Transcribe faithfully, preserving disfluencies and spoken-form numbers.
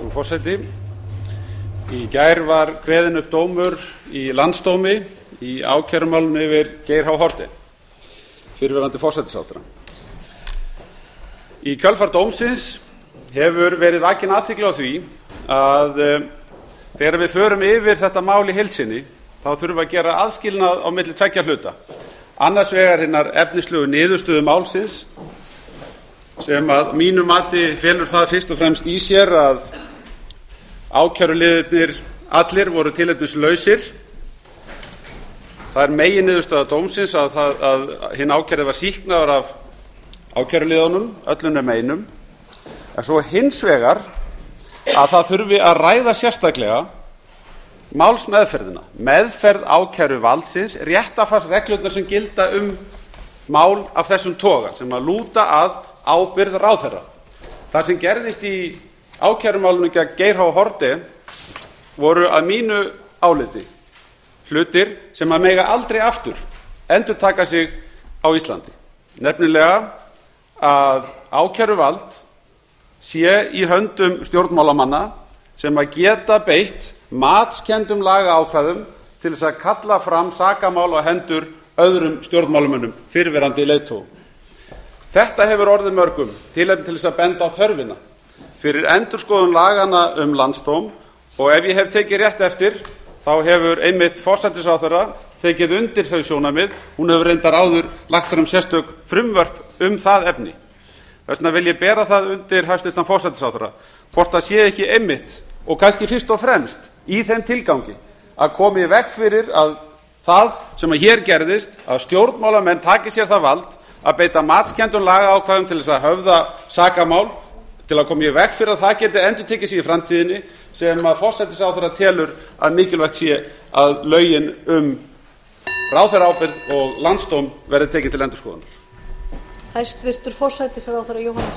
Frú forseti. Í gær var kveðinn upp dómur í Landsdómi í ákærumálinu yfir Geir H. Haarde, fyrrverandi forsætisráðherra. Í kjölfar dómsins hefur verið vakin athygli á því að þegar við förum yfir þetta mál í heild sinni þá þurfum við að gera aðskilnað á milli tveggja hluta. Annars vegar hinnar efnislegu niðurstöðu málsins sem að mínu mati felur það fyrst og fremst í sér að ákæruliðirnir allir voru tilefnislausir. Það er meginniðurstaða dómsins að, það, að hinn ákærði var sýknaður af ákæruliðunum, öllum nema einum. En svo hins vegar að það þurfi að ræða sérstaklega málsmeðferðina, meðferð ákæruvaldsins, réttarfarsreglurnar sem gilda um mál af þessum toga, sem að lúta að ábyrgð ráðherra. Það sem gerðist í ákærumálinu gegn Geir H. Haarde voru að mínu áliti hlutir sem að mega aldrei aftur endurtaka sig á Íslandi. Nefnilega að ákæruvald sé í höndum stjórnmálamanna sem að geta beitt matskenndum lagaákvæðum til þess að kalla fram sakamál á hendur öðrum stjórnmálamönnum, fyrrverandi leiðtogum. Þetta hefur orðið mörgum tilefni til þess að benda á þörfina fyrir endurskoðun laganna um landsdóm, og ef ég hef tekið rétt eftir þá hefur einmitt forsætisráðherra tekið undir þau sjónarmið. Hún hefur reyndar áður lagt fram sérstök frumvörp um það efni. Þess vegna vil ég bera það undir hæstvirtan forsætisráðherra hvort það sé ekki einmitt og kannski fyrst og fremst í þeim tilgangi að koma í veg fyrir að það sem að hér gerðist, að stjórnmálamenn taki sér það vald að beita matskenndum lagaákvæðum til þess að höfða sakamál, til að koma í veg fyrir að það geti endurtekið sig í framtíðinni, sem að forsætisráðherra telur að mikilvægt sé að lögin um ráðherraábyrgð og landsdóm verði tekin til endurskoðunar. Hæstvirtur forsætisráðherra Jóhannes